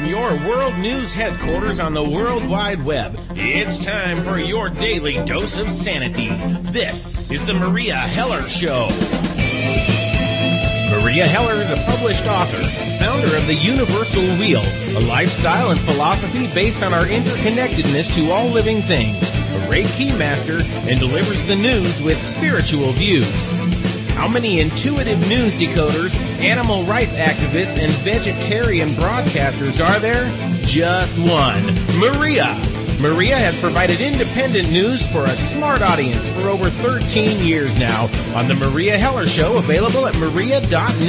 From your world news headquarters on the World Wide Web, it's time for your daily dose of sanity. This is the Maria Heller Show. Maria Heller is a published author, founder of the Universal Wheel, a lifestyle and philosophy based on our interconnectedness to all living things, a Reiki master, and delivers the news with spiritual views. How many intuitive news decoders, animal rights activists, and vegetarian broadcasters are there? Just one. Maria. Maria has provided independent news for a smart audience for over 13 years now on The Maria Heller Show, available at maria.net.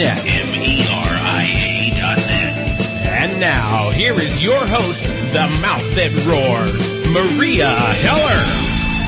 MERIA.net. And now, here is your host, the mouth that roars, Maria Heller.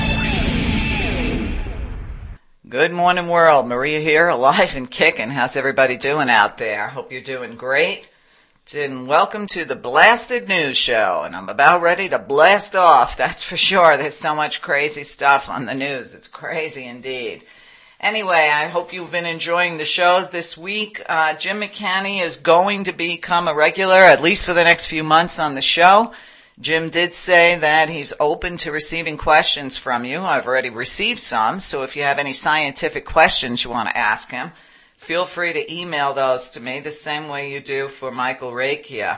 Good morning, world. Maria here, alive and kicking. How's everybody doing out there? Hope you're doing great. And welcome to the Blasted News Show. And I'm about ready to blast off, that's for sure. There's so much crazy stuff on the news. It's crazy indeed. Anyway, I hope you've been enjoying the shows this week. Jim McCanny is going to become a regular, at least for the next few months, on the show. Jim did say that he's open to receiving questions from you. I've already received some, so if you have any scientific questions you want to ask him, feel free to email those to me the same way you do for Michael Rakia.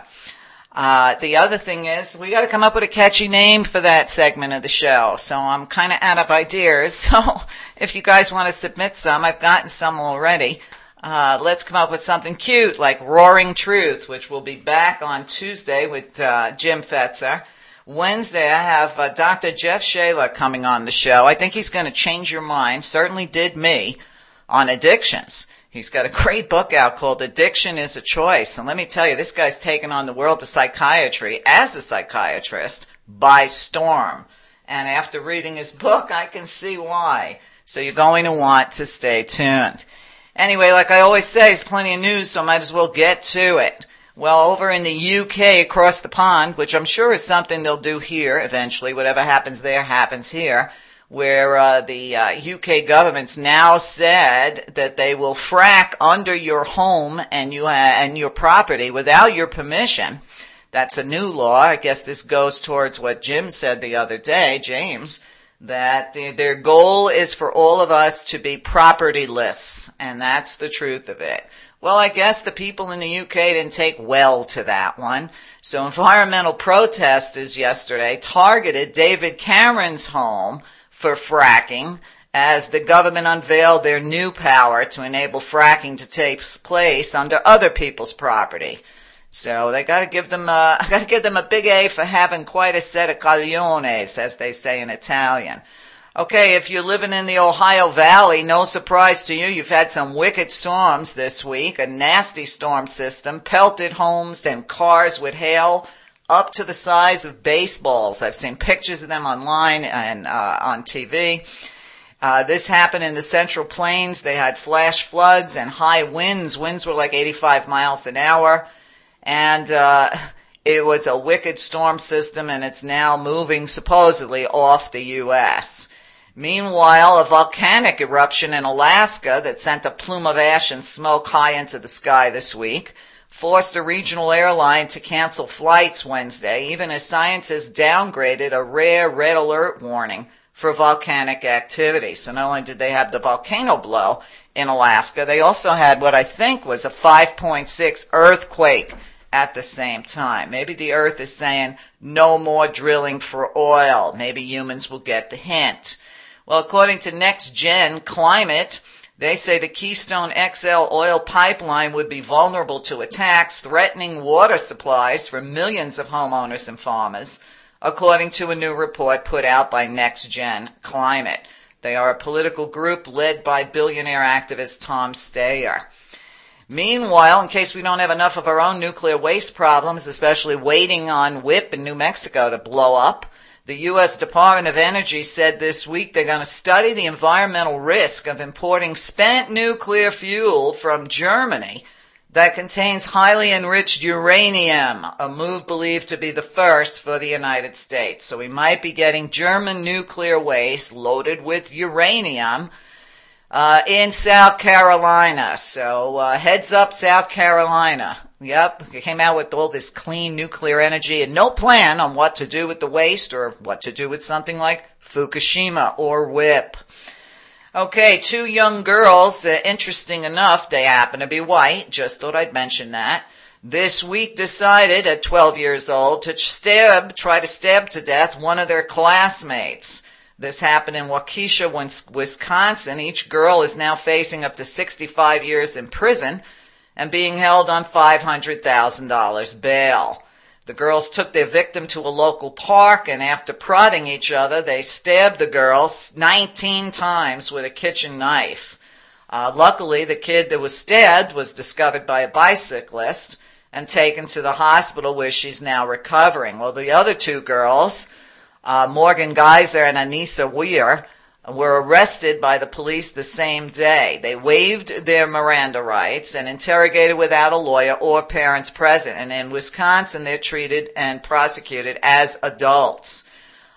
The other thing is, we got to come up with a catchy name for that segment of the show, so I'm kind of out of ideas. So if you guys want to submit some, I've gotten some already. Let's come up with something cute like Roaring Truth, which will be back on Tuesday with Jim Fetzer. Wednesday, I have Dr. Jeff Shaler coming on the show. I think he's going to change your mind, certainly did me, on addictions. He's got a great book out called Addiction is a Choice. And let me tell you, this guy's taken on the world of psychiatry as a psychiatrist by storm. And after reading his book, I can see why. So you're going to want to stay tuned. Anyway, like I always say, there's plenty of news, so I might as well get to it. Well, over in the UK across the pond, which I'm sure is something they'll do here eventually, whatever happens there happens here, where the UK government's now said that they will frack under your home and your property without your permission. That's a new law. I guess this goes towards what Jim said the other day, James, that their goal is for all of us to be propertyless, and that's the truth of it. Well, I guess the people in the UK didn't take well to that one. So environmental protesters yesterday targeted David Cameron's home for fracking as the government unveiled their new power to enable fracking to take place under other people's property. So they gotta give them a big A for having quite a set of cogliones, as they say in Italian. Okay, if you're living in the Ohio Valley, no surprise to you, you've had some wicked storms this week. A nasty storm system pelted homes and cars with hail up to the size of baseballs. I've seen pictures of them online and on TV. This happened in the Central Plains. They had flash floods and high winds. Winds were like 85 miles an hour. And it was a wicked storm system, and it's now moving supposedly off the U.S. Meanwhile, a volcanic eruption in Alaska that sent a plume of ash and smoke high into the sky this week forced a regional airline to cancel flights Wednesday, even as scientists downgraded a rare red alert warning for volcanic activity. So not only did they have the volcano blow in Alaska, they also had what I think was a 5.6 earthquake at the same time. Maybe the earth is saying no more drilling for oil. Maybe humans will get the hint. Well, according to Next Gen Climate, they say the Keystone XL oil pipeline would be vulnerable to attacks, threatening water supplies for millions of homeowners and farmers, according to a new report put out by Next Gen Climate. They are a political group led by billionaire activist Tom Steyer. Meanwhile, in case we don't have enough of our own nuclear waste problems, especially waiting on WIPP in New Mexico to blow up, the U.S. Department of Energy said this week they're going to study the environmental risk of importing spent nuclear fuel from Germany that contains highly enriched uranium, a move believed to be the first for the United States. So we might be getting German nuclear waste loaded with uranium. in South Carolina. So heads up, South Carolina. Yep, they came out with all this clean nuclear energy and no plan on what to do with the waste or what to do with something like Fukushima or WIP. Okay, 2 young girls, interesting enough, they happen to be white, just thought I'd mention that. This week decided at 12 years old to try to stab to death one of their classmates. This happened in Waukesha, Wisconsin. Each girl is now facing up to 65 years in prison and being held on $500,000 bail. The girls took their victim to a local park, and after prodding each other, they stabbed the girl 19 times with a kitchen knife. Luckily, the kid that was stabbed was discovered by a bicyclist and taken to the hospital where she's now recovering. Well, the other 2 girls, Morgan Geyser and Anissa Weir, were arrested by the police the same day. They waived their Miranda rights and interrogated without a lawyer or parents present. And in Wisconsin, they're treated and prosecuted as adults.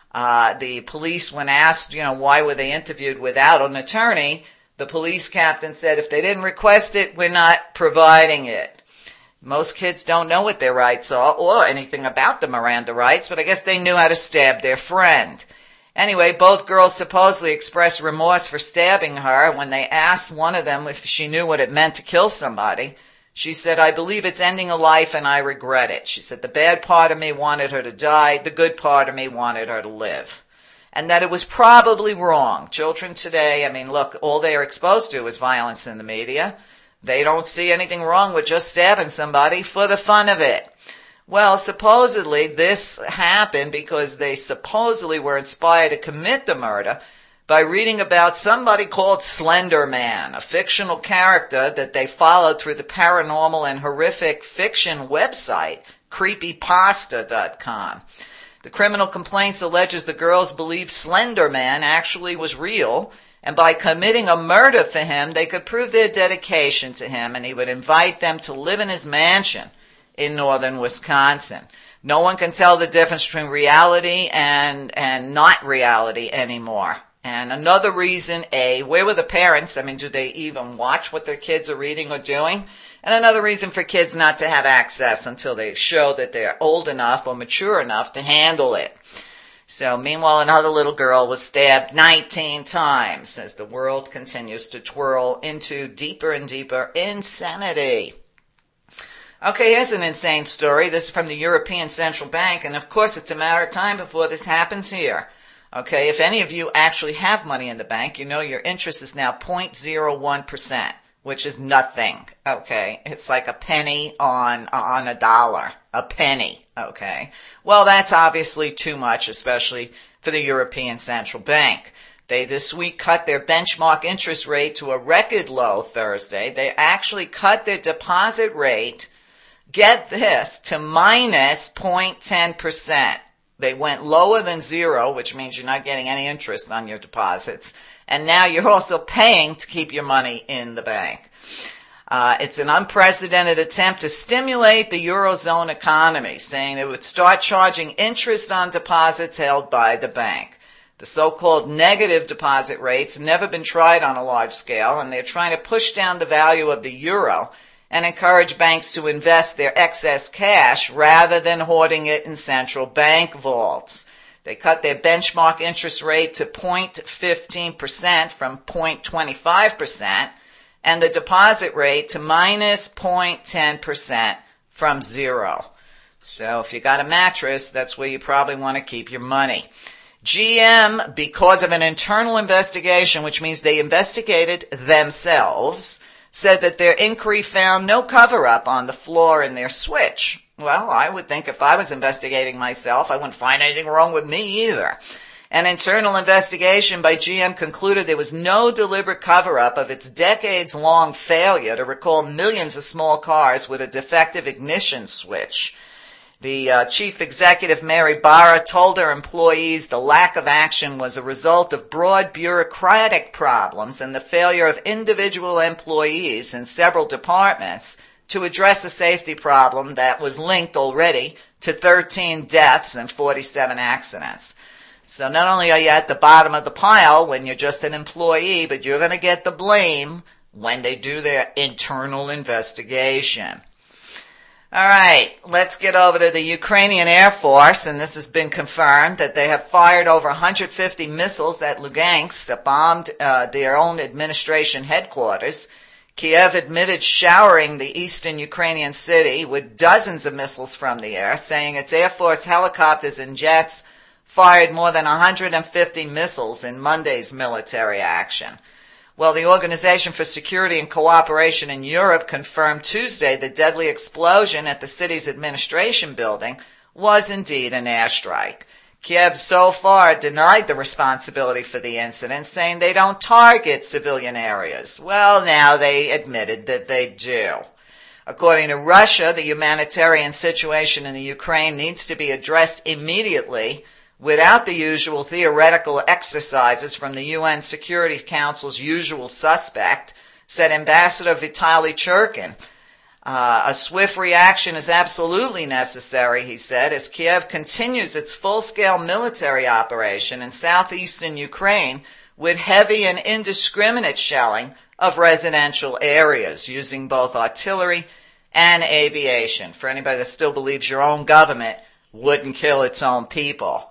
The police, when asked, why were they interviewed without an attorney, the police captain said, if they didn't request it, we're not providing it. Most kids don't know what their rights are or anything about the Miranda rights, but I guess they knew how to stab their friend. Anyway, both girls supposedly expressed remorse for stabbing her. When they asked one of them if she knew what it meant to kill somebody, she said, I believe it's ending a life and I regret it. She said, the bad part of me wanted her to die. The good part of me wanted her to live. And that it was probably wrong. Children today, look, all they are exposed to is violence in the media. They don't see anything wrong with just stabbing somebody for the fun of it. Well, supposedly this happened because they supposedly were inspired to commit the murder by reading about somebody called Slender Man, a fictional character that they followed through the paranormal and horrific fiction website, creepypasta.com. The criminal complaints alleges the girls believed Slender Man actually was real, and by committing a murder for him, they could prove their dedication to him, and he would invite them to live in his mansion in northern Wisconsin. No one can tell the difference between reality and not reality anymore. And another reason, where were the parents? Do they even watch what their kids are reading or doing? And another reason for kids not to have access until they show that they're old enough or mature enough to handle it. So meanwhile, another little girl was stabbed 19 times as the world continues to twirl into deeper and deeper insanity. Okay, here's an insane story. This is from the European Central Bank, and of course it's a matter of time before this happens here. Okay, if any of you actually have money in the bank, you know your interest is now 0.01%, which is nothing. Okay, it's like a penny on a dollar. A penny. Okay, well that's obviously too much, especially for the European Central Bank. They this week cut their benchmark interest rate to a record low Thursday. They actually cut their deposit rate, get this, to minus 0.10%. They went lower than 0, which means you're not getting any interest on your deposits. And now you're also paying to keep your money in the bank. It's an unprecedented attempt to stimulate the Eurozone economy, saying it would start charging interest on deposits held by the bank. The so-called negative deposit rates never been tried on a large scale, and they're trying to push down the value of the euro and encourage banks to invest their excess cash rather than hoarding it in central bank vaults. They cut their benchmark interest rate to 0.15% from 0.25%, and the deposit rate to minus 0.10% from 0. So if you got a mattress, that's where you probably want to keep your money. GM, because of an internal investigation, which means they investigated themselves, said that their inquiry found no cover-up on the flaw in their switch. Well, I would think if I was investigating myself, I wouldn't find anything wrong with me either. An internal investigation by GM concluded there was no deliberate cover-up of its decades-long failure to recall millions of small cars with a defective ignition switch. The chief executive, Mary Barra, told her employees the lack of action was a result of broad bureaucratic problems and the failure of individual employees in several departments to address a safety problem that was linked already to 13 deaths and 47 accidents. So not only are you at the bottom of the pile when you're just an employee, but you're going to get the blame when they do their internal investigation. All right, let's get over to the Ukrainian Air Force, and this has been confirmed that they have fired over 150 missiles at Lugansk that bombed their own administration headquarters. Kiev admitted showering the eastern Ukrainian city with dozens of missiles from the air, saying its Air Force helicopters and jets fired more than 150 missiles in Monday's military action. Well, the Organization for Security and Cooperation in Europe confirmed Tuesday the deadly explosion at the city's administration building was indeed an airstrike. Kiev so far denied the responsibility for the incident, saying they don't target civilian areas. Well, now they admitted that they do. According to Russia, the humanitarian situation in the Ukraine needs to be addressed immediately without the usual theoretical exercises from the UN Security Council's usual suspect, said Ambassador Vitaly Churkin. A swift reaction is absolutely necessary, he said, as Kiev continues its full-scale military operation in southeastern Ukraine with heavy and indiscriminate shelling of residential areas using both artillery and aviation. For anybody that still believes your own government wouldn't kill its own people.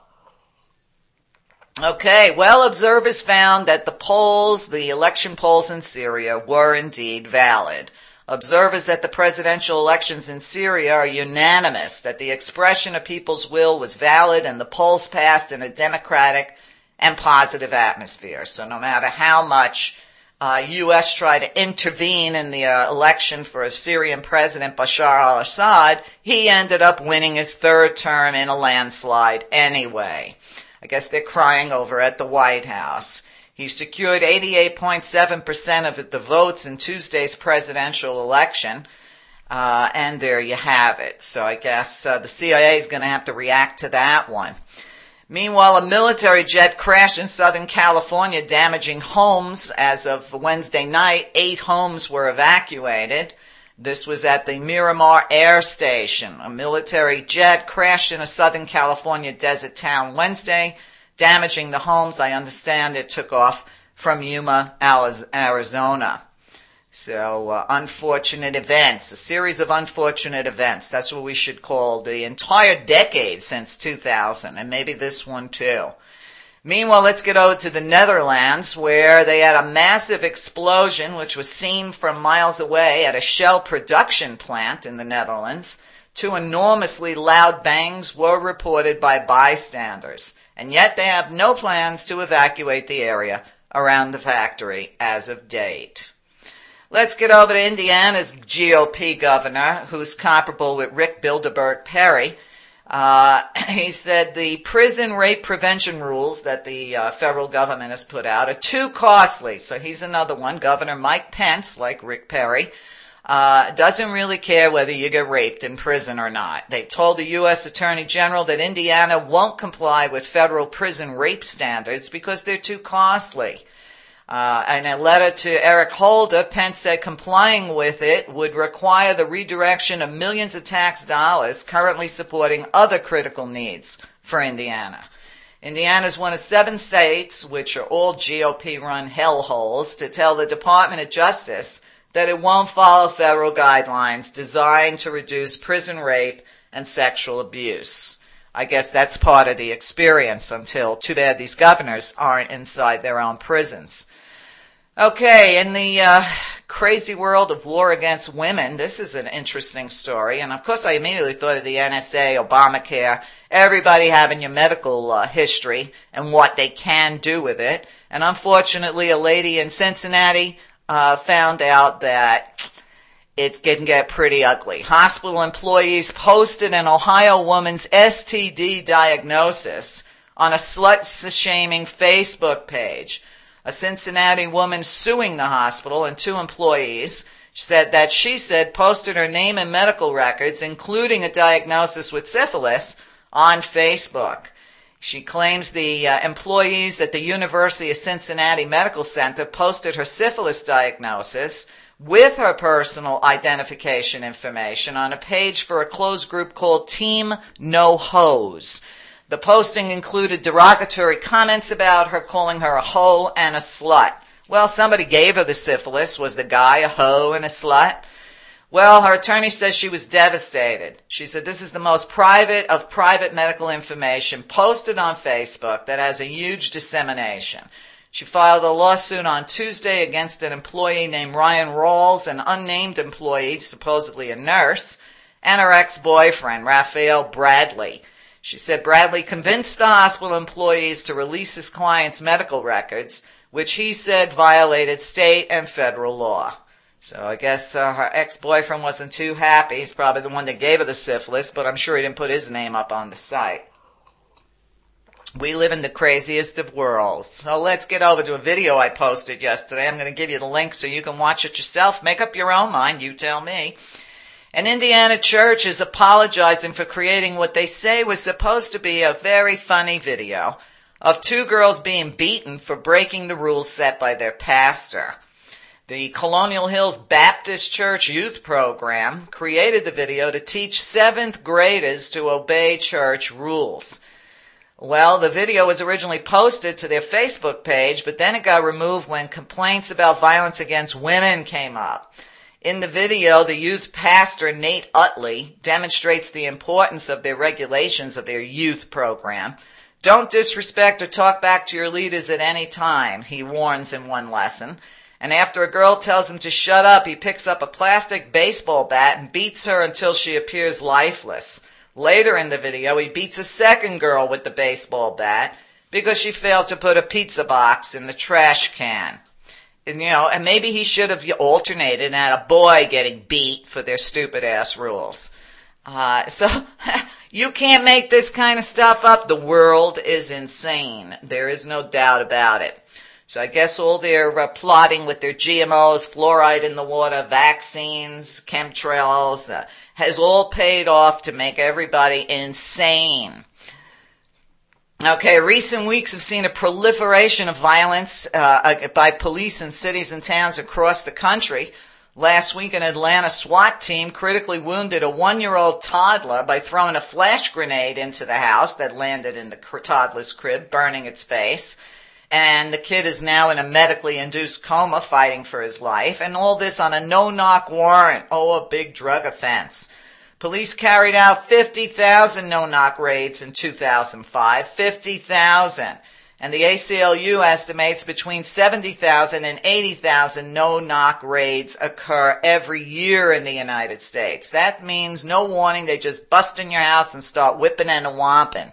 Okay, well, observers found that the election polls in Syria were indeed valid. Observers at the presidential elections in Syria are unanimous that the expression of people's will was valid and the polls passed in a democratic and positive atmosphere. So no matter how much U.S. tried to intervene in the election for a Syrian president, Bashar al-Assad, he ended up winning his third term in a landslide anyway. I guess they're crying over at the White House. He secured 88.7% of the votes in Tuesday's presidential election, and there you have it. So I guess the CIA is going to have to react to that one. Meanwhile, a military jet crashed in Southern California, damaging homes. As of Wednesday night, 8 homes were evacuated. This was at the Miramar Air Station. A military jet crashed in a Southern California desert town Wednesday, damaging the homes. I understand it took off from Yuma, Arizona. So, unfortunate events, a series of unfortunate events. That's what we should call the entire decade since 2000, and maybe this one too. Meanwhile, let's get over to the Netherlands, where they had a massive explosion, which was seen from miles away at a Shell production plant in the Netherlands. 2 enormously loud bangs were reported by bystanders, and yet they have no plans to evacuate the area around the factory as of date. Let's get over to Indiana's GOP governor, who's comparable with Rick Bilderberg Perry. He said the prison rape prevention rules that the federal government has put out are too costly. So he's another one. Governor Mike Pence, like Rick Perry, doesn't really care whether you get raped in prison or not. They told the U.S. Attorney General that Indiana won't comply with federal prison rape standards because they're too costly. In a letter to Eric Holder, Pence said complying with it would require the redirection of millions of tax dollars currently supporting other critical needs for Indiana. Indiana is one of 7 states, which are all GOP-run hellholes, to tell the Department of Justice that it won't follow federal guidelines designed to reduce prison rape and sexual abuse. I guess that's part of the experience until, too bad these governors aren't inside their own prisons. Okay, in the crazy world of war against women, this is an interesting story. And of course, I immediately thought of the NSA, Obamacare, everybody having your medical history and what they can do with it. And unfortunately, a lady in Cincinnati found out that it can get pretty ugly. Hospital employees posted an Ohio woman's STD diagnosis on a slut-shaming Facebook page. A Cincinnati woman suing the hospital and 2 employees said posted her name and medical records, including a diagnosis with syphilis, on Facebook. She claims the employees at the University of Cincinnati Medical Center posted her syphilis diagnosis with her personal identification information on a page for a closed group called Team No Hose. The posting included derogatory comments about her, calling her a hoe and a slut. Well, somebody gave her the syphilis. Was the guy a hoe and a slut? Well, her attorney says she was devastated. She said this is the most private of private medical information posted on Facebook that has a huge dissemination. She filed a lawsuit on Tuesday against an employee named Ryan Rawls, an unnamed employee, supposedly a nurse, and her ex-boyfriend, Raphael Bradley. She said Bradley convinced the hospital employees to release his client's medical records, which he said violated state and federal law. So I guess her ex-boyfriend wasn't too happy. He's probably the one that gave her the syphilis, but I'm sure he didn't put his name up on the site. We live in the craziest of worlds. So let's get over to a video I posted yesterday. I'm going to give you the link so you can watch it yourself. Make up your own mind. You tell me. An Indiana church is apologizing for creating what they say was supposed to be a very funny video of two girls being beaten for breaking the rules set by their pastor. The Colonial Hills Baptist Church Youth Program created the video to teach 7th graders to obey church rules. Well, the video was originally posted to their Facebook page, but then it got removed when complaints about violence against women came up. In the video, the youth pastor, Nate Utley, demonstrates the importance of their regulations of their youth program. Don't disrespect or talk back to your leaders at any time, he warns in one lesson. And after a girl tells him to shut up, he picks up a plastic baseball bat and beats her until she appears lifeless. Later in the video, he beats a second girl with the baseball bat because she failed to put a pizza box in the trash can. And maybe he should have alternated and had a boy getting beat for their stupid ass rules. So you can't make this kind of stuff up. The world is insane. There is no doubt about it. So I guess all their plotting with their GMOs, fluoride in the water, vaccines, chemtrails, has all paid off to make everybody insane. Okay, recent weeks have seen a proliferation of violence by police in cities and towns across the country. Last week, an Atlanta SWAT team critically wounded a 1-year-old toddler by throwing a flash grenade into the house that landed in the toddler's crib, burning its face. And the kid is now in a medically induced coma fighting for his life. And all this on a no-knock warrant. Oh, a big drug offense. Police carried out 50,000 no-knock raids in 2005. 50,000. And the ACLU estimates between 70,000 and 80,000 no-knock raids occur every year in the United States. That means no warning. They just bust in your house and start whipping and whomping.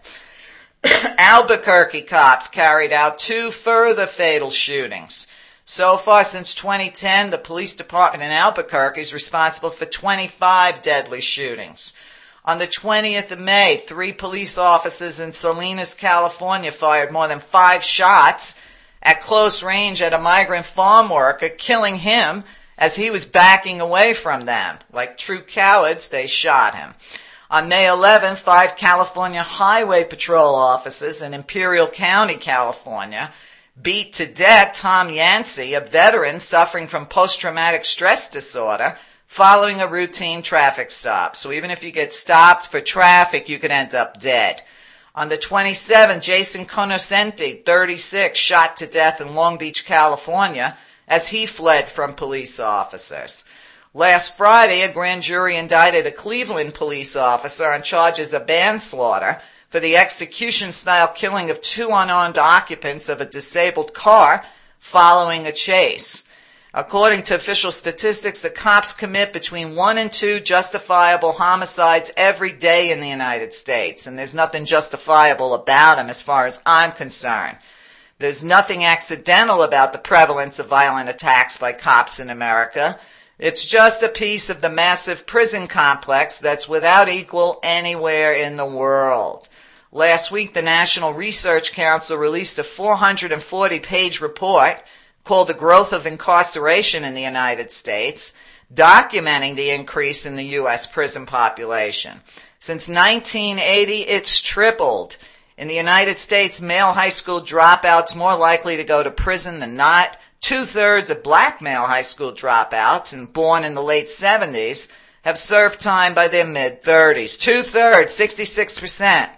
Albuquerque cops carried out 2 further fatal shootings. So far since 2010, the police department in Albuquerque is responsible for 25 deadly shootings. On the 20th of May, 3 police officers in Salinas, California fired more than 5 shots at close range at a migrant farm worker, killing him as he was backing away from them. Like true cowards, they shot him. On May 11th, 5 California Highway Patrol officers in Imperial County, California, beat to death Tom Yancey, a veteran suffering from post-traumatic stress disorder, following a routine traffic stop. So even if you get stopped for traffic, you could end up dead. On the 27th, Jason Conoscenti, 36, shot to death in Long Beach, California, as he fled from police officers. Last Friday, a grand jury indicted a Cleveland police officer on charges of manslaughter for the execution-style killing of 2 unarmed occupants of a disabled car following a chase. According to official statistics, the cops commit between 1 and 2 justifiable homicides every day in the United States, and there's nothing justifiable about them as far as I'm concerned. There's nothing accidental about the prevalence of violent attacks by cops in America. It's just a piece of the massive prison complex that's without equal anywhere in the world. Last week, the National Research Council released a 440-page report called The Growth of Incarceration in the United States, documenting the increase in the U.S. prison population. Since 1980, it's tripled. In the United States, male high school dropouts more likely to go to prison than not. 2/3 of black male high school dropouts and born in the late 70s have served time by their mid-30s. 2/3, 66%.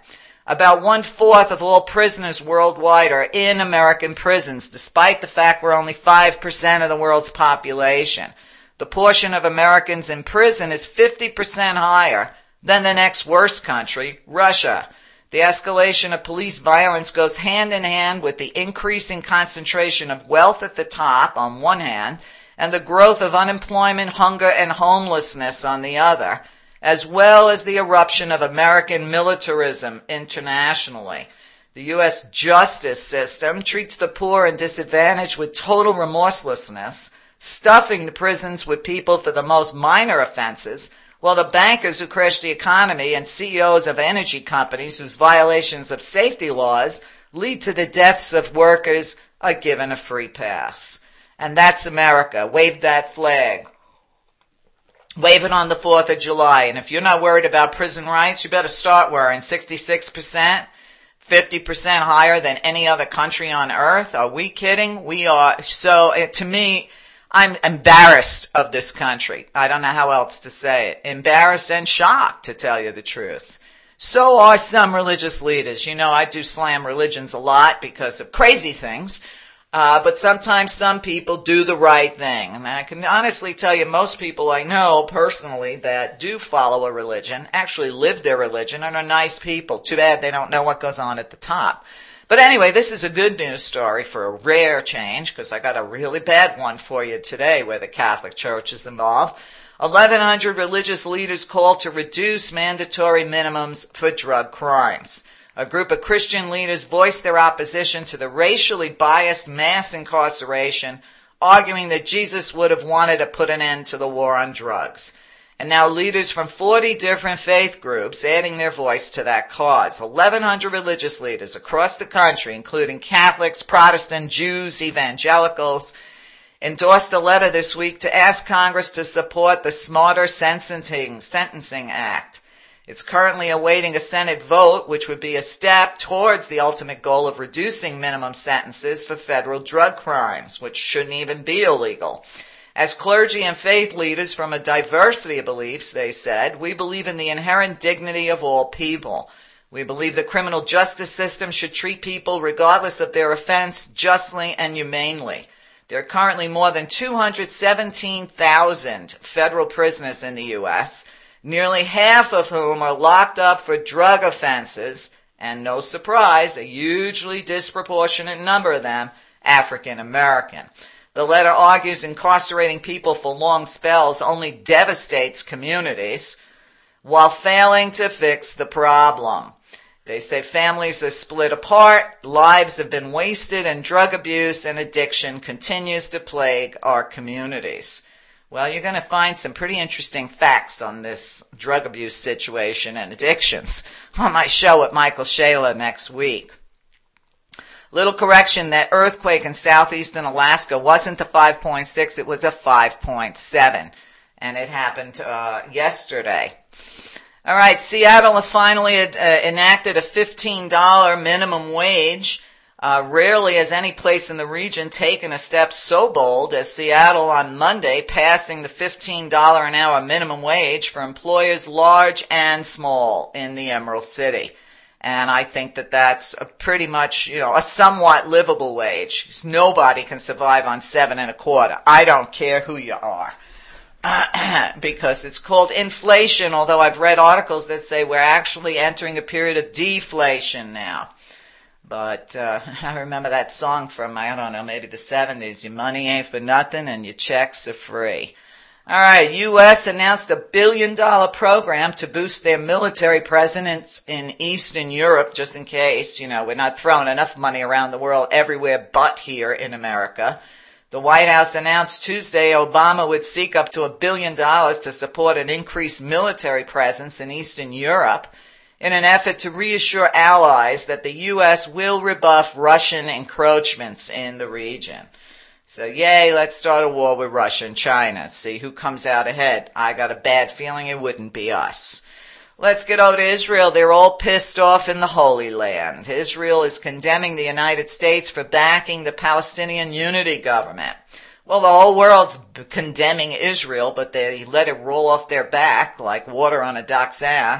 About 1/4 of all prisoners worldwide are in American prisons, despite the fact we're only 5% of the world's population. The portion of Americans in prison is 50% higher than the next worst country, Russia. The escalation of police violence goes hand in hand with the increasing concentration of wealth at the top on one hand, and the growth of unemployment, hunger, and homelessness on the other, as well as the eruption of American militarism internationally. The U.S. justice system treats the poor and disadvantaged with total remorselessness, stuffing the prisons with people for the most minor offenses, while the bankers who crash the economy and CEOs of energy companies whose violations of safety laws lead to the deaths of workers are given a free pass. And that's America. Wave that flag. Wave it on the 4th of July. And if you're not worried about prison rights, you better start worrying. 66%, 50% higher than any other country on earth. Are we kidding? We are. So to me, I'm embarrassed of this country. I don't know how else to say it. Embarrassed and shocked, to tell you the truth. So are some religious leaders. You know, I do slam religions a lot because of crazy things. But sometimes some people do the right thing. And I can honestly tell you most people I know personally that do follow a religion, actually live their religion, and are nice people. Too bad they don't know what goes on at the top. But anyway, this is a good news story for a rare change, because I got a really bad one for you today where the Catholic Church is involved. 1,100 religious leaders called to reduce mandatory minimums for drug crimes. A group of Christian leaders voiced their opposition to the racially biased mass incarceration, arguing that Jesus would have wanted to put an end to the war on drugs. And now leaders from 40 different faith groups adding their voice to that cause. 1,100 religious leaders across the country, including Catholics, Protestant, Jews, evangelicals, endorsed a letter this week to ask Congress to support the Smarter Sentencing Act. It's currently awaiting a Senate vote, which would be a step towards the ultimate goal of reducing minimum sentences for federal drug crimes, which shouldn't even be illegal. As clergy and faith leaders from a diversity of beliefs, they said, we believe in the inherent dignity of all people. We believe the criminal justice system should treat people, regardless of their offense, justly and humanely. There are currently more than 217,000 federal prisoners in the U.S., nearly half of whom are locked up for drug offenses, and no surprise, a hugely disproportionate number of them African American. The letter argues incarcerating people for long spells only devastates communities while failing to fix the problem. They say families are split apart, lives have been wasted, and drug abuse and addiction continues to plague our communities. Well, you're going to find some pretty interesting facts on this drug abuse situation and addictions on my show with Michael Shayla next week. Little correction, that earthquake in southeastern Alaska wasn't the 5.6, it was a 5.7. And it happened yesterday. All right, Seattle have finally enacted a $15 minimum wage. Rarely has any place in the region taken a step so bold as Seattle on Monday, passing the $15 an hour minimum wage for employers large and small in the Emerald City. And I think that that's a pretty much, a somewhat livable wage. Nobody can survive on 7 1/4. I don't care who you are. Because it's called inflation, although I've read articles that say we're actually entering a period of deflation now. But I remember that song from, maybe the 70s. Your money ain't for nothing and your checks are free. All right, U.S. announced $1 billion program to boost their military presence in Eastern Europe, just in case, we're not throwing enough money around the world everywhere but here in America. The White House announced Tuesday Obama would seek up to $1 billion to support an increased military presence in Eastern Europe in an effort to reassure allies that the U.S. will rebuff Russian encroachments in the region. So yay, let's start a war with Russia and China. See who comes out ahead. I got a bad feeling it wouldn't be us. Let's get over to Israel. They're all pissed off in the Holy Land. Israel is condemning the United States for backing the Palestinian Unity Government. Well, the whole world's condemning Israel, but they let it roll off their back like water on a duck's ass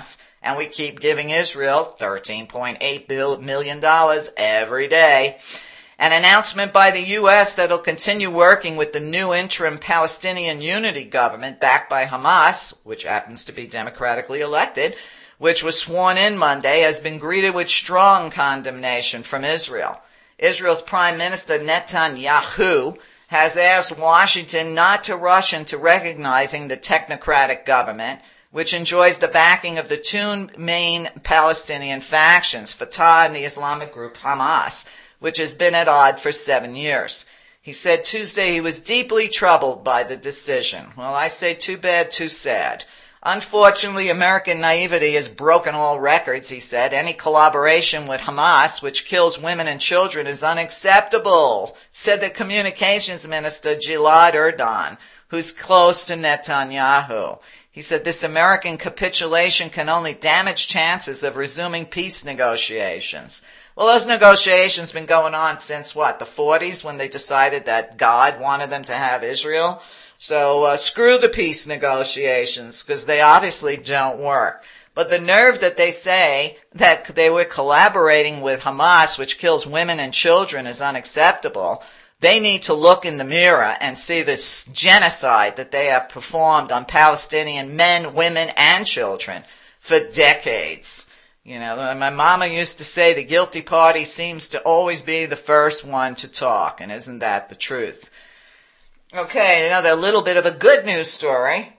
and we keep giving Israel $13.8 million every day. An announcement by the U.S. that it'll continue working with the new interim Palestinian Unity government backed by Hamas, which happens to be democratically elected, which was sworn in Monday, has been greeted with strong condemnation from Israel. Israel's Prime Minister Netanyahu has asked Washington not to rush into recognizing the technocratic government, which enjoys the backing of the two main Palestinian factions, Fatah and the Islamic group Hamas, which has been at odds for 7 years. He said Tuesday he was deeply troubled by the decision. Well, I say too bad, too sad. Unfortunately, American naivety has broken all records, he said. Any collaboration with Hamas, which kills women and children, is unacceptable, said the communications minister Gilad Erdan, who's close to Netanyahu. He said this American capitulation can only damage chances of resuming peace negotiations. Well, those negotiations been going on since what, the 40s, when they decided that God wanted them to have Israel? So screw the peace negotiations, because they obviously don't work. But the nerve that they say that they were collaborating with Hamas, which kills women and children, is unacceptable. They need to look in the mirror and see this genocide that they have performed on Palestinian men, women, and children for decades. You know, my mama used to say the guilty party seems to always be the first one to talk, and isn't that the truth? Okay, another little bit of a good news story,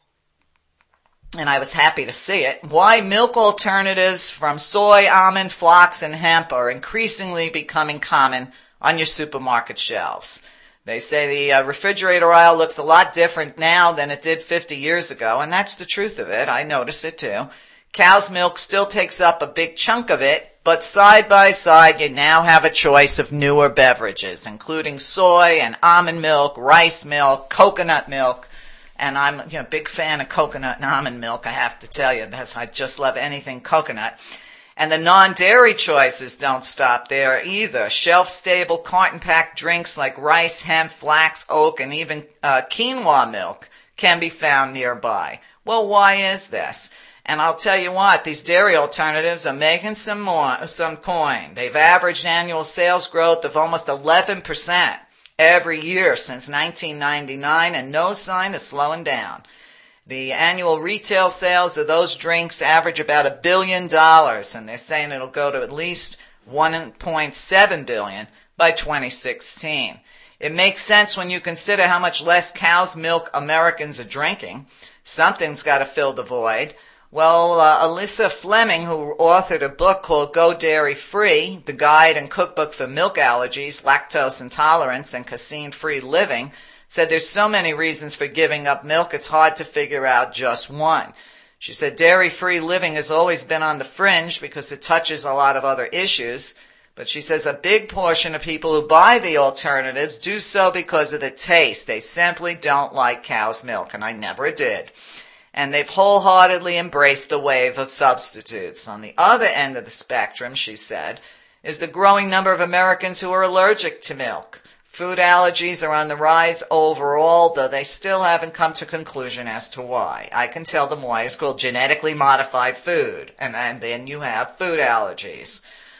and I was happy to see it. Why milk alternatives from soy, almond, flax, and hemp are increasingly becoming common on your supermarket shelves. They say the refrigerator aisle looks a lot different now than it did 50 years ago, and that's the truth of it. I notice it too. Cow's milk still takes up a big chunk of it, but side by side you now have a choice of newer beverages, including soy and almond milk, rice milk, coconut milk, and I'm a big fan of coconut and almond milk, I have to tell you. I just love anything coconut. And the non-dairy choices don't stop there either. Shelf-stable, carton-packed drinks like rice, hemp, flax, oat, and even quinoa milk can be found nearby. Well, why is this? And I'll tell you what, these dairy alternatives are making some coin. They've averaged annual sales growth of almost 11% every year since 1999, and no sign of slowing down. The annual retail sales of those drinks average about $1 billion, and they're saying it'll go to at least $1.7 billion by 2016. It makes sense when you consider how much less cow's milk Americans are drinking. Something's got to fill the void. Well, Alyssa Fleming, who authored a book called Go Dairy Free, the guide and cookbook for milk allergies, lactose intolerance, and casein-free living, said there's so many reasons for giving up milk, it's hard to figure out just one. She said dairy-free living has always been on the fringe because it touches a lot of other issues, but she says a big portion of people who buy the alternatives do so because of the taste. They simply don't like cow's milk, and I never did. And they've wholeheartedly embraced the wave of substitutes. On the other end of the spectrum, she said, is the growing number of Americans who are allergic to milk. Food allergies are on the rise overall, though they still haven't come to a conclusion as to why. I can tell them why. It's called genetically modified food, and then you have food allergies.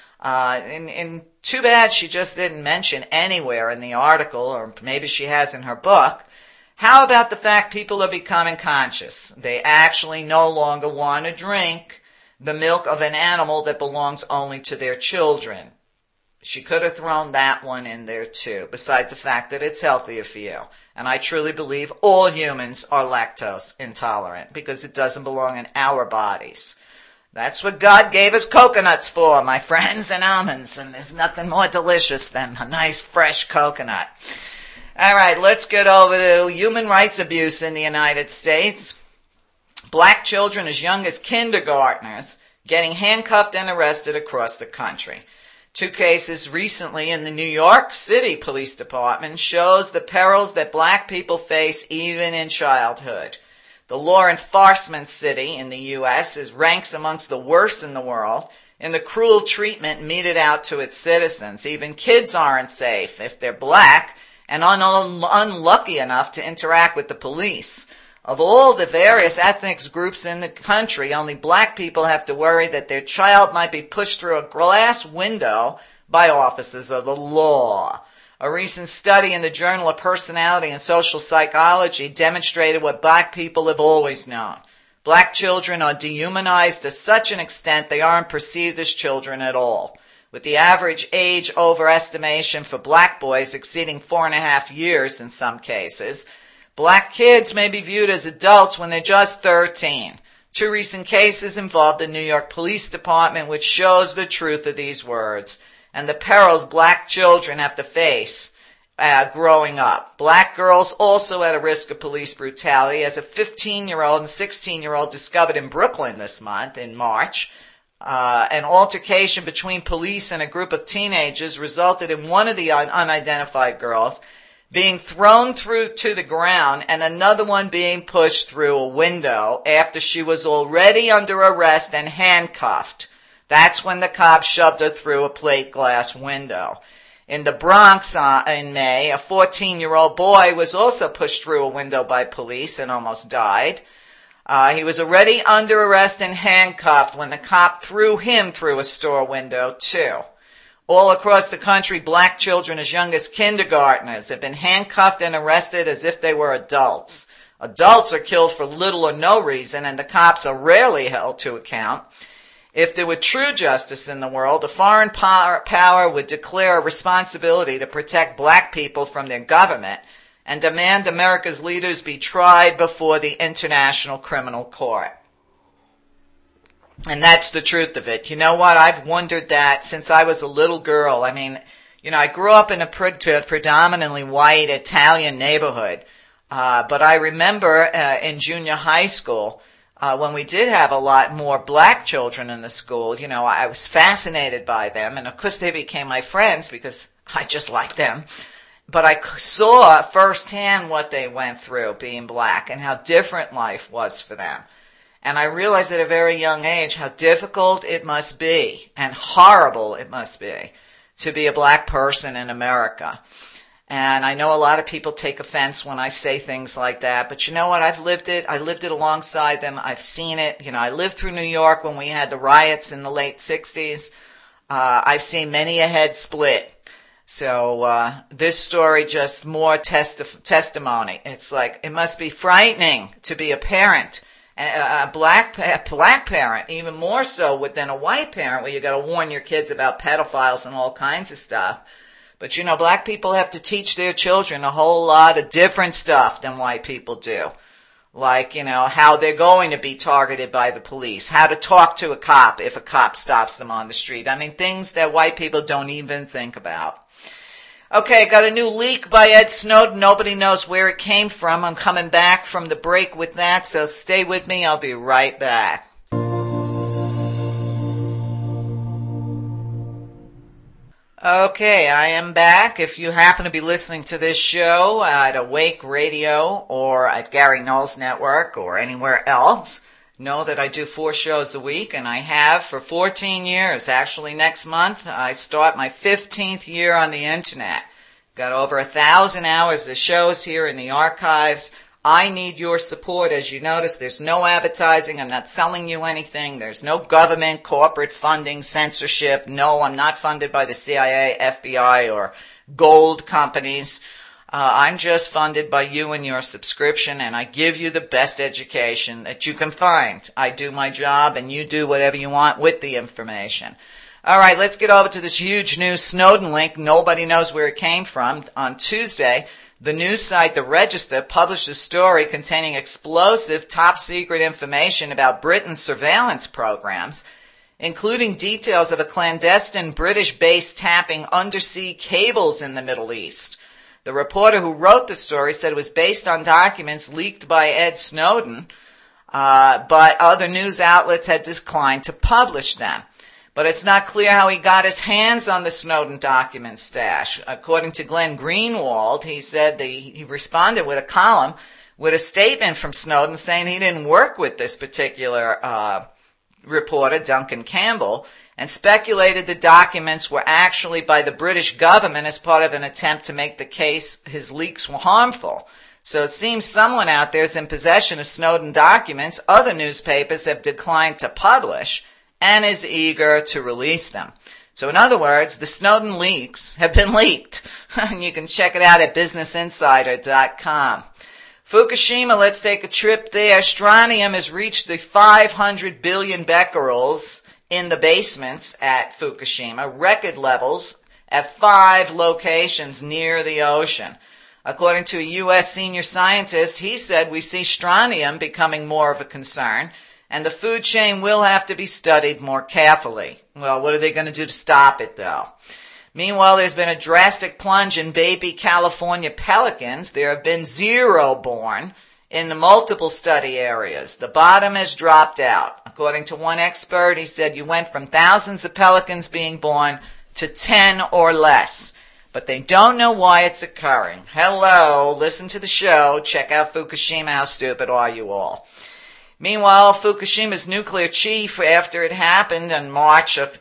And too bad she just didn't mention anywhere in the article, or maybe she has in her book, how about the fact people are becoming conscious? They actually no longer want to drink the milk of an animal that belongs only to their children. She could have thrown that one in there too, besides the fact that it's healthier for you. And I truly believe all humans are lactose intolerant because it doesn't belong in our bodies. That's what God gave us coconuts for, my friends, and almonds, and there's nothing more delicious than a nice fresh coconut. All right, let's get over to human rights abuse in the United States. Black children as young as kindergartners getting handcuffed and arrested across the country. 2 cases recently in the New York City Police Department shows the perils that black people face even in childhood. The law enforcement city in the U.S. ranks amongst the worst in the world in the cruel treatment meted out to its citizens. Even kids aren't safe if they're black and unlucky enough to interact with the police. Of all the various ethnic groups in the country, only black people have to worry that their child might be pushed through a glass window by officers of the law. A recent study in the Journal of Personality and Social Psychology demonstrated what black people have always known. Black children are dehumanized to such an extent they aren't perceived as children at all, with the average age overestimation for black boys exceeding 4.5 years in some cases. Black kids may be viewed as adults when they're just 13. 2 recent cases involved the New York Police Department, which shows the truth of these words and the perils black children have to face growing up. Black girls also at a risk of police brutality, as a 15-year-old and 16-year-old discovered in Brooklyn this month, in March. An altercation between police and a group of teenagers resulted in one of the unidentified girls being thrown through to the ground and another one being pushed through a window after she was already under arrest and handcuffed. That's when the cops shoved her through a plate glass window. In the Bronx in May, a 14-year-old boy was also pushed through a window by police and almost died. He was already under arrest and handcuffed when the cop threw him through a store window, too. All across the country, black children as young as kindergartners have been handcuffed and arrested as if they were adults. Adults are killed for little or no reason, and the cops are rarely held to account. If there were true justice in the world, a foreign power would declare a responsibility to protect black people from their government and demand America's leaders be tried before the International Criminal Court. And that's the truth of it. You know what? I've wondered that since I was a little girl. I mean, I grew up in a predominantly white Italian neighborhood. But I remember in junior high school, when we did have a lot more black children in the school, I was fascinated by them. And of course they became my friends because I just liked them. But I saw firsthand what they went through being black and how different life was for them. And I realized at a very young age how difficult it must be and horrible it must be to be a black person in America. And I know a lot of people take offense when I say things like that, but you know what? I've lived it. I lived it alongside them. I've seen it. I lived through New York when we had the riots in the late 60s. I've seen many a head split. So this story just more testimony. It's like it must be frightening to be a parent. A black parent, even more so than a white parent, where you got to warn your kids about pedophiles and all kinds of stuff. But black people have to teach their children a whole lot of different stuff than white people do. Like, how they're going to be targeted by the police, how to talk to a cop if a cop stops them on the street. I mean, things that white people don't even think about. Okay, got a new leak by Ed Snowden. Nobody knows where it came from. I'm coming back from the break with that, so stay with me. I'll be right back. Okay, I am back. If you happen to be listening to this show at Awake Radio or at Gary Knowles Network or anywhere else, know that I do 4 shows a week, and I have for 14 years. Actually, next month, I start my 15th year on the Internet. Got over 1,000 hours of shows here in the archives. I need your support. As you notice, there's no advertising. I'm not selling you anything. There's no government, corporate funding, censorship. No, I'm not funded by the CIA, FBI, or gold companies. I'm just funded by you and your subscription, and I give you the best education that you can find. I do my job, and you do whatever you want with the information. All right, let's get over to this huge new Snowden link. Nobody knows where it came from. On Tuesday, the news site The Register published a story containing explosive top-secret information about Britain's surveillance programs, including details of a clandestine British base tapping undersea cables in the Middle East. The reporter who wrote the story said it was based on documents leaked by Ed Snowden, but other news outlets had declined to publish them. But it's not clear how he got his hands on the Snowden document stash. According to Glenn Greenwald, he said he responded with a column with a statement from Snowden saying he didn't work with this particular reporter, Duncan Campbell, and speculated the documents were actually by the British government as part of an attempt to make the case his leaks were harmful. So it seems someone out there is in possession of Snowden documents other newspapers have declined to publish and is eager to release them. So in other words, the Snowden leaks have been leaked. And you can check it out at businessinsider.com. Fukushima, let's take a trip there. Strontium has reached the 500 billion becquerels in the basements at Fukushima, record levels at 5 locations near the ocean. According to a U.S. senior scientist, he said we see strontium becoming more of a concern, and the food chain will have to be studied more carefully. Well, what are they going to do to stop it, though? Meanwhile, there's been a drastic plunge in baby California pelicans. There have been 0 born in the multiple study areas. The bottom has dropped out. According to one expert, he said you went from thousands of pelicans being born to 10 or less. But they don't know why it's occurring. Hello, listen to the show. Check out Fukushima. How stupid are you all? Meanwhile, Fukushima's nuclear chief, after it happened in March of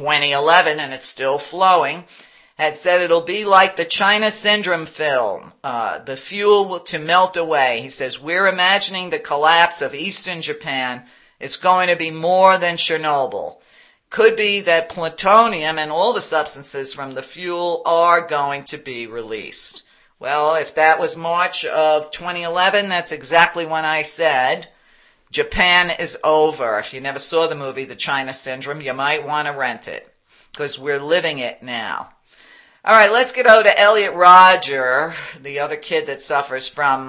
2011, and it's still flowing, had said it'll be like the China Syndrome film, the fuel to melt away. He says, we're imagining the collapse of Eastern Japan. It's going to be more than Chernobyl. Could be that plutonium and all the substances from the fuel are going to be released. Well, if that was March of 2011, that's exactly when I said Japan is over. If you never saw the movie, The China Syndrome, you might want to rent it because we're living it now. All right, let's get over to Elliot Rodger, the other kid that suffers from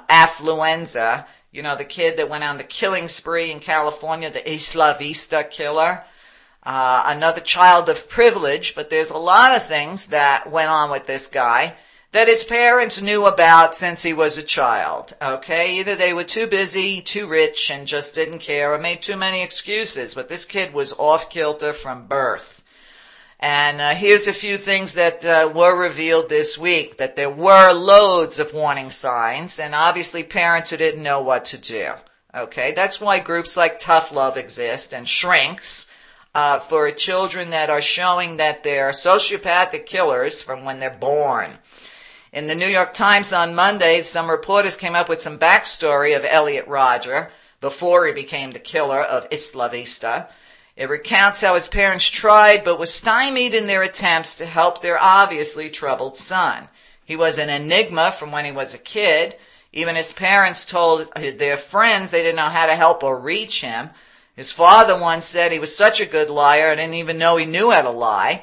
affluenza. You know, the kid that went on the killing spree in California, the Isla Vista killer. Another child of privilege, but there's a lot of things that went on with this guy that his parents knew about since he was a child, okay? Either they were too busy, too rich, and just didn't care, or made too many excuses, but this kid was off-kilter from birth. And here's a few things that were revealed this week, that there were loads of warning signs, and obviously parents who didn't know what to do, okay? That's why groups like Tough Love exist, and Shrinks, for children that are showing that they're sociopathic killers from when they're born. In the New York Times on Monday, some reporters came up with some backstory of Elliot Rodger before he became the killer of Isla Vista. It recounts how his parents tried but was stymied in their attempts to help their obviously troubled son. He was an enigma from when he was a kid. Even his parents told their friends they didn't know how to help or reach him. His father once said he was such a good liar, I didn't even know he knew how to lie.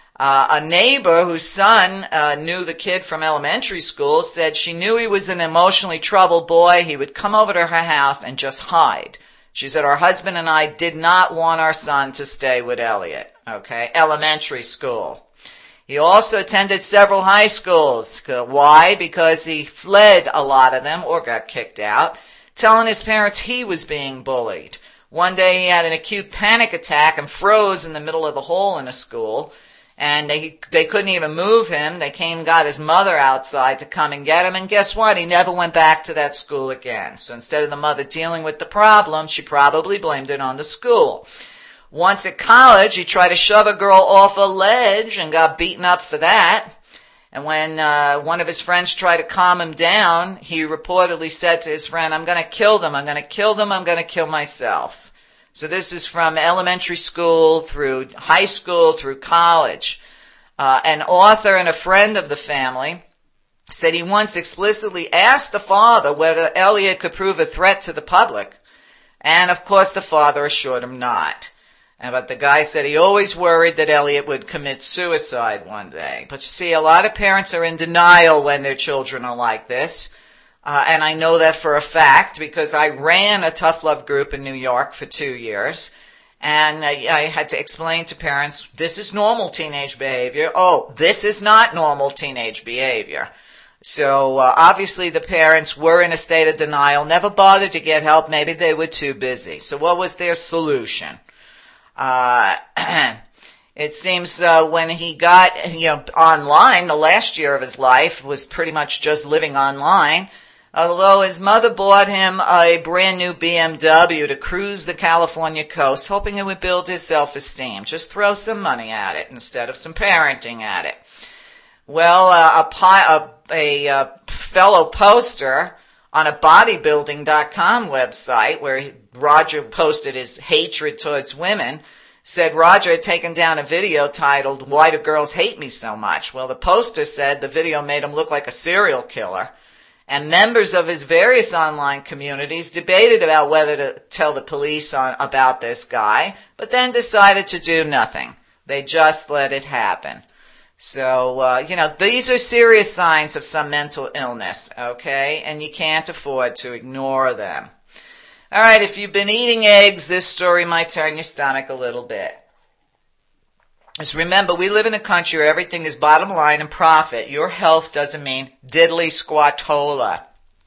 A neighbor whose son knew the kid from elementary school said she knew he was an emotionally troubled boy. He would come over to her house and just hide. She said, our husband and I did not want our son to stay with Elliot, okay? Elementary school. He also attended several high schools. Why? Because he fled a lot of them or got kicked out, telling his parents he was being bullied. One day he had an acute panic attack and froze in the middle of the hall in a school. And they couldn't even move him. They came and got his mother outside to come and get him. And guess what? He never went back to that school again. So instead of the mother dealing with the problem, she probably blamed it on the school. Once at college, he tried to shove a girl off a ledge and got beaten up for that. And when one of his friends tried to calm him down, he reportedly said to his friend, I'm going to kill them. I'm going to kill them. I'm going to kill myself. So this is from elementary school through high school through college. An author and a friend of the family said he once explicitly asked the father whether Elliot could prove a threat to the public. And of course the father assured him not. But the guy said he always worried that Elliot would commit suicide one day. But you see, a lot of parents are in denial when their children are like this. And I know that for a fact because I ran a tough love group in New York for 2 years. And I had to explain to parents, this is normal teenage behavior. Oh, this is not normal teenage behavior. So obviously the parents were in a state of denial, never bothered to get help. Maybe they were too busy. So what was their solution? It seems when he got online, the last year of his life was pretty much just living online. Although his mother bought him a brand new BMW to cruise the California coast, hoping it would build his self-esteem. Just throw some money at it instead of some parenting at it. Well, a fellow poster on a bodybuilding.com website where Roger posted his hatred towards women, said Roger had taken down a video titled, "Why Do Girls Hate Me So Much?" Well, the poster said the video made him look like a serial killer. And members of his various online communities debated about whether to tell the police about this guy, but then decided to do nothing. They just let it happen. So, these are serious signs of some mental illness, okay? And you can't afford to ignore them. All right, if you've been eating eggs, this story might turn your stomach a little bit. Just remember, we live in a country where everything is bottom line and profit. Your health doesn't mean diddly squatola.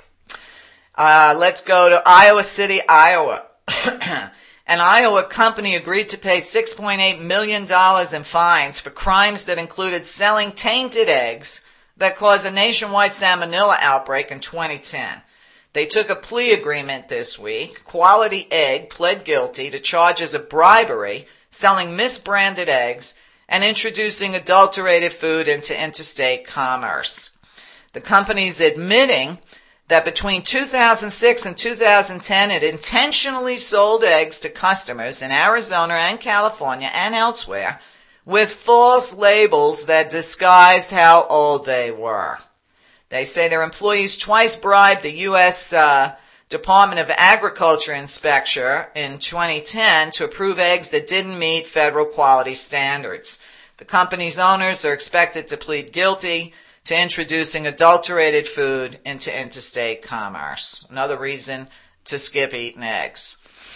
Let's go to Iowa City, Iowa. An Iowa company agreed to pay $6.8 million in fines for crimes that included selling tainted eggs that caused a nationwide salmonella outbreak in 2010. They took a plea agreement this week. Quality Egg pled guilty to charges of bribery, selling misbranded eggs, and introducing adulterated food into interstate commerce. The company's admitting that between 2006 and 2010 it intentionally sold eggs to customers in Arizona and California and elsewhere with false labels that disguised how old they were. They say their employees twice bribed the U.S. Department of Agriculture inspector in 2010 to approve eggs that didn't meet federal quality standards. The company's owners are expected to plead guilty to introducing adulterated food into interstate commerce. Another reason to skip eating eggs.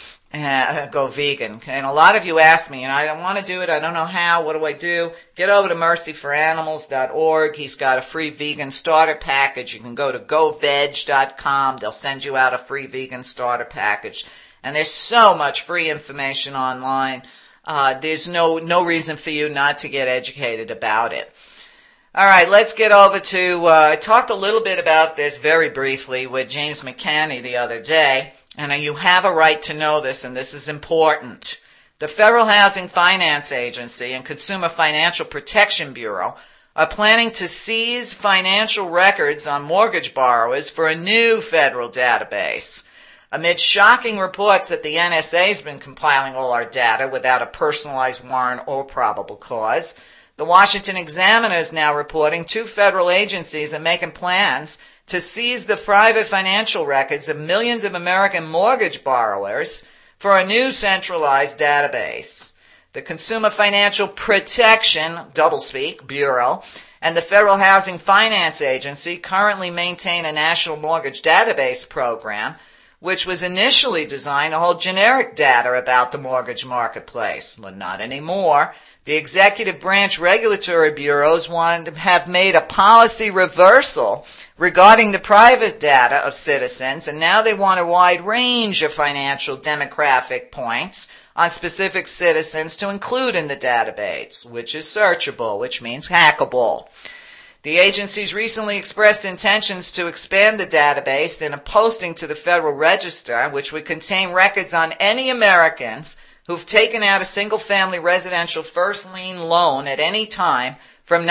Go vegan. And a lot of you ask me, I don't want to do it. I don't know how. What do I do? Get over to mercyforanimals.org. He's got a free vegan starter package. You can go to goveg.com. They'll send you out a free vegan starter package. And there's so much free information online. There's no reason for you not to get educated about it. All right, let's get over to, I talked a little bit about this very briefly with James McCanney the other day. And you have a right to know this, and this is important. The Federal Housing Finance Agency and Consumer Financial Protection Bureau are planning to seize financial records on mortgage borrowers for a new federal database. Amid shocking reports that the NSA has been compiling all our data without a personalized warrant or probable cause, the Washington Examiner is now reporting 2 federal agencies are making plans to seize the private financial records of millions of American mortgage borrowers for a new centralized database. The Consumer Financial Protection, doublespeak, Bureau and the Federal Housing Finance Agency currently maintain a national mortgage database program, which was initially designed to hold generic data about the mortgage marketplace. But not anymore. The executive branch regulatory bureaus have made a policy reversal regarding the private data of citizens, and now they want a wide range of financial demographic points on specific citizens to include in the database, which is searchable, which means hackable. The agencies recently expressed intentions to expand the database in a posting to the Federal Register, which would contain records on any Americans who've taken out a single-family residential first lien loan at any time from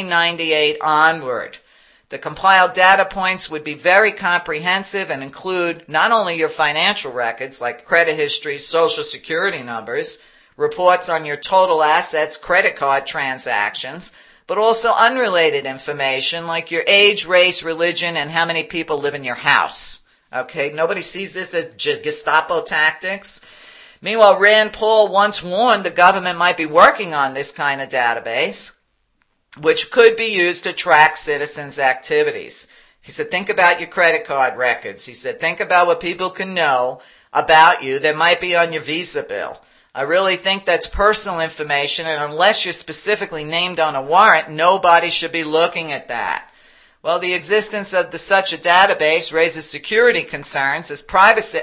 1998 onward. The compiled data points would be very comprehensive and include not only your financial records like credit history, social security numbers, reports on your total assets, credit card transactions, but also unrelated information like your age, race, religion, and how many people live in your house. Okay, nobody sees this as Gestapo tactics. Meanwhile, Rand Paul once warned the government might be working on this kind of database, which could be used to track citizens' activities. He said, think about your credit card records. He said, think about what people can know about you that might be on your Visa bill. I really think that's personal information, and unless you're specifically named on a warrant, nobody should be looking at that. Well, the existence of such a database raises security concerns as privacy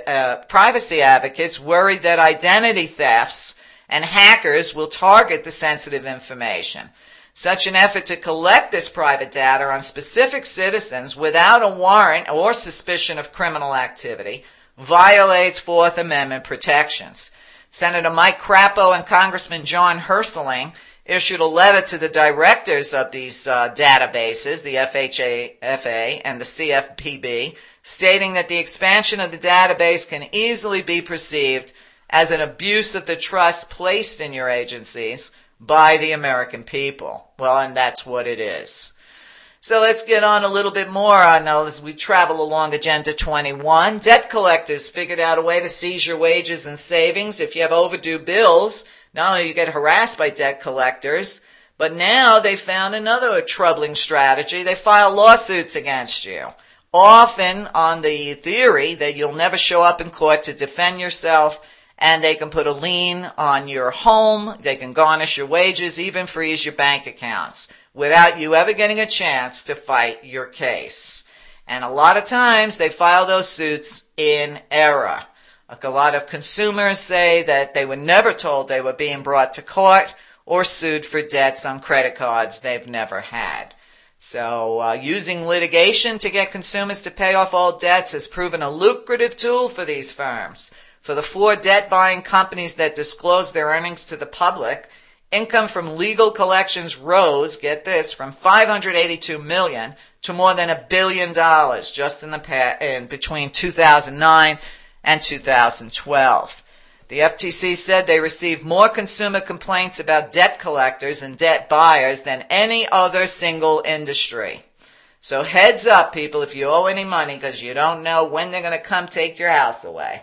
advocates worry that identity thefts and hackers will target the sensitive information. Such an effort to collect this private data on specific citizens without a warrant or suspicion of criminal activity violates Fourth Amendment protections. Senator Mike Crapo and Congressman John Hersling issued a letter to the directors of these databases, the FHFA and the CFPB, stating that the expansion of the database can easily be perceived as an abuse of the trust placed in your agencies by the American people. Well, and that's what it is. So let's get on a little bit more as we travel along Agenda 21. Debt collectors figured out a way to seize your wages and savings. If you have overdue bills, not only do you get harassed by debt collectors, but now they found another troubling strategy. They file lawsuits against you, often on the theory that you'll never show up in court to defend yourself, and they can put a lien on your home, they can garnish your wages, even freeze your bank accounts, without you ever getting a chance to fight your case. And a lot of times they file those suits in error. Like a lot of consumers say that they were never told they were being brought to court or sued for debts on credit cards they've never had. So using litigation to get consumers to pay off all debts has proven a lucrative tool for these firms. For the 4 debt-buying companies that disclose their earnings to the public, income from legal collections rose, get this, from $582 million to more than $1 billion just in between 2009 and 2012. The FTC said they received more consumer complaints about debt collectors and debt buyers than any other single industry. So heads up, people, if you owe any money, because you don't know when they're going to come take your house away,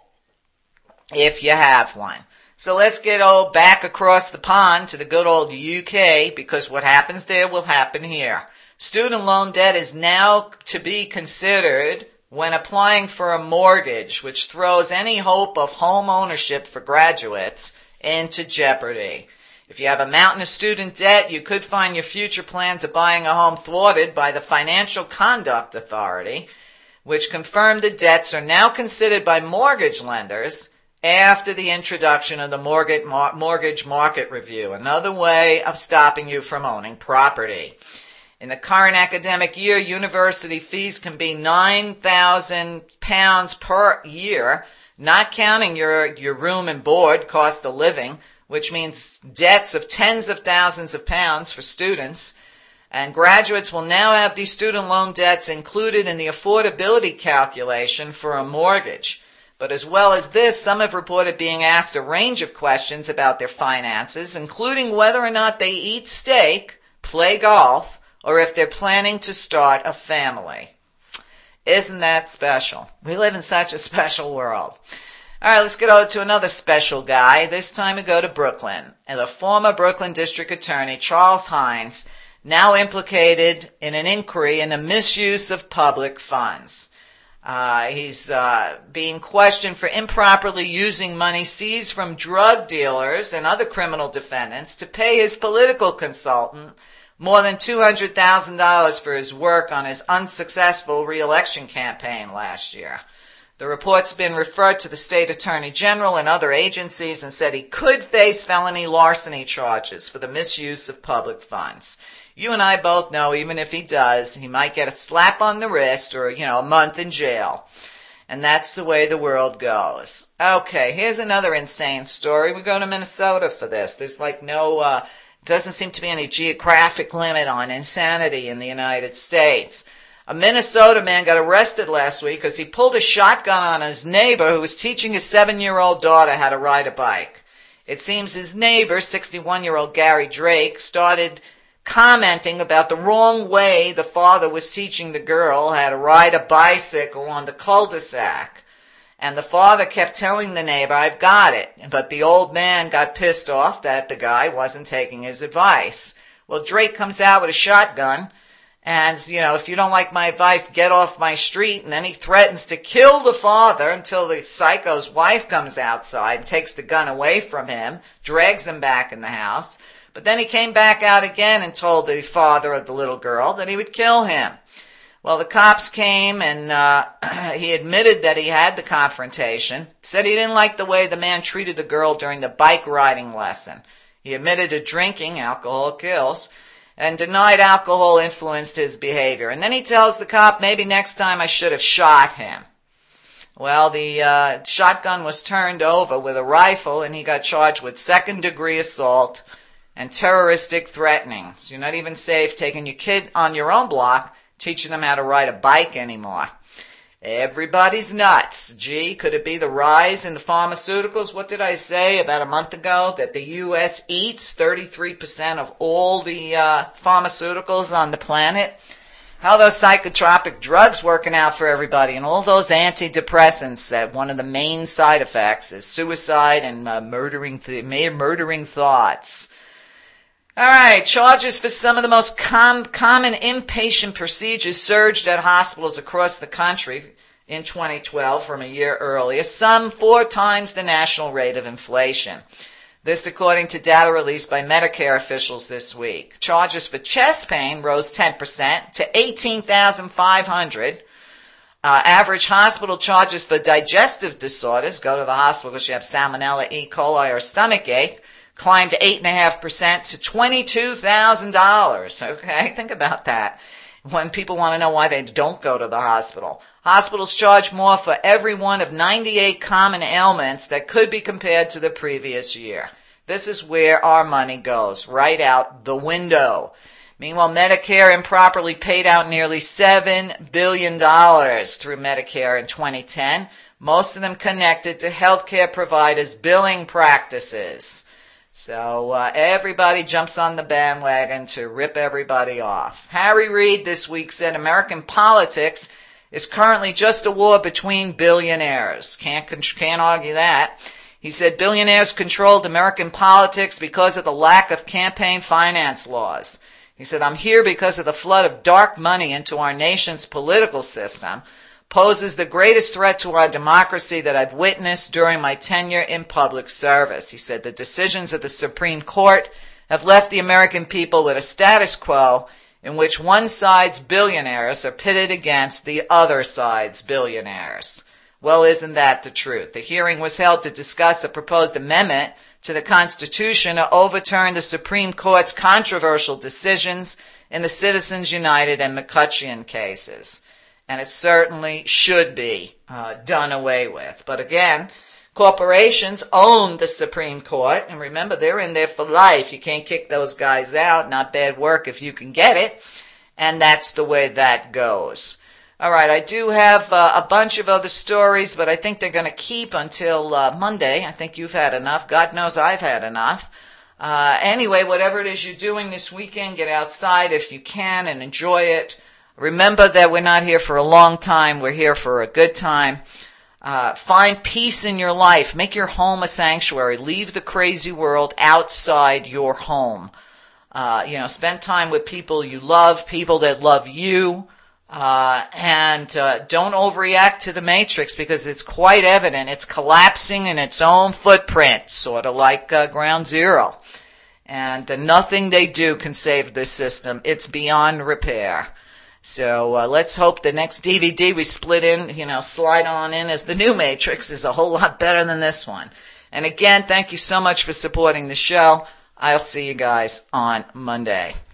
if you have one. So let's get back across the pond to the good old UK, because what happens there will happen here. Student loan debt is now to be considered when applying for a mortgage, which throws any hope of home ownership for graduates into jeopardy. If you have a mountain of student debt, you could find your future plans of buying a home thwarted by the Financial Conduct Authority, which confirmed the debts are now considered by mortgage lenders after the introduction of the mortgage market review, another way of stopping you from owning property. In the current academic year, university fees can be £9,000 per year, not counting your room and board, cost of living, which means debts of tens of thousands of pounds for students. And graduates will now have these student loan debts included in the affordability calculation for a mortgage. But as well as this, some have reported being asked a range of questions about their finances, including whether or not they eat steak, play golf, or if they're planning to start a family. Isn't that special? We live in such a special world. All right, let's get over to another special guy. This time we go to Brooklyn. And the former Brooklyn District Attorney, Charles Hines, now implicated in an inquiry in the misuse of public funds. He's being questioned for improperly using money seized from drug dealers and other criminal defendants to pay his political consultant more than $200,000 for his work on his unsuccessful re-election campaign last year. The report's been referred to the state attorney general and other agencies and said he could face felony larceny charges for the misuse of public funds. You and I both know even if he does, he might get a slap on the wrist or, a month in jail. And that's the way the world goes. Okay, here's another insane story. We go to Minnesota for this. There's doesn't seem to be any geographic limit on insanity in the United States. A Minnesota man got arrested last week because he pulled a shotgun on his neighbor who was teaching his 7-year-old daughter how to ride a bike. It seems his neighbor, 61-year-old Gary Drake, started commenting about the wrong way the father was teaching the girl how to ride a bicycle on the cul-de-sac. And the father kept telling the neighbor, "I've got it." But the old man got pissed off that the guy wasn't taking his advice. Well, Drake comes out with a shotgun and, if you don't like my advice, get off my street. And then he threatens to kill the father until the psycho's wife comes outside and takes the gun away from him, drags him back in the house. But then he came back out again and told the father of the little girl that he would kill him. Well, the cops came and he admitted that he had the confrontation, said he didn't like the way the man treated the girl during the bike riding lesson. He admitted to drinking, alcohol kills, and denied alcohol influenced his behavior. And then he tells the cop, maybe next time I should have shot him. Well, the shotgun was turned over with a rifle and he got charged with second-degree assault and terroristic threatenings. You're not even safe taking your kid on your own block, teaching them how to ride a bike anymore. Everybody's nuts. Gee, could it be the rise in the pharmaceuticals? What did I say about a month ago? That the U.S. eats 33% of all the pharmaceuticals on the planet? How are those psychotropic drugs working out for everybody? And all those antidepressants that one of the main side effects is suicide and murdering thoughts. All right, charges for some of the most common inpatient procedures surged at hospitals across the country in 2012 from a year earlier, some 4 times the national rate of inflation. This according to data released by Medicare officials this week. Charges for chest pain rose 10% to $18,500. Average hospital charges for digestive disorders, go to the hospital because you have salmonella, E. coli, or stomach ache, climbed 8.5% to $22,000. Okay, think about that. When people want to know why they don't go to the hospital. Hospitals charge more for every one of 98 common ailments that could be compared to the previous year. This is where our money goes, right out the window. Meanwhile, Medicare improperly paid out nearly $7 billion through Medicare in 2010, most of them connected to healthcare providers' billing practices. So everybody jumps on the bandwagon to rip everybody off. Harry Reid this week said American politics is currently just a war between billionaires. Can't argue that. He said billionaires controlled American politics because of the lack of campaign finance laws. He said, I'm here because of the flood of dark money into our nation's political system poses the greatest threat to our democracy that I've witnessed during my tenure in public service. He said the decisions of the Supreme Court have left the American people with a status quo in which one side's billionaires are pitted against the other side's billionaires. Well, isn't that the truth? The hearing was held to discuss a proposed amendment to the Constitution to overturn the Supreme Court's controversial decisions in the Citizens United and McCutcheon cases. And it certainly should be done away with. But again, corporations own the Supreme Court. And remember, they're in there for life. You can't kick those guys out. Not bad work if you can get it. And that's the way that goes. All right, I do have a bunch of other stories, but I think they're going to keep until Monday. I think you've had enough. God knows I've had enough. Anyway, whatever it is you're doing this weekend, get outside if you can and enjoy it. Remember that we're not here for a long time. We're here for a good time. Find peace in your life. Make your home a sanctuary. Leave the crazy world outside your home. Spend time with people you love, people that love you. And don't overreact to the Matrix because it's quite evident. It's collapsing in its own footprint, sort of like Ground Zero. And nothing they do can save this system. It's beyond repair. So let's hope the next DVD we split in, slide on in as the new Matrix is a whole lot better than this one. And again, thank you so much for supporting the show. I'll see you guys on Monday.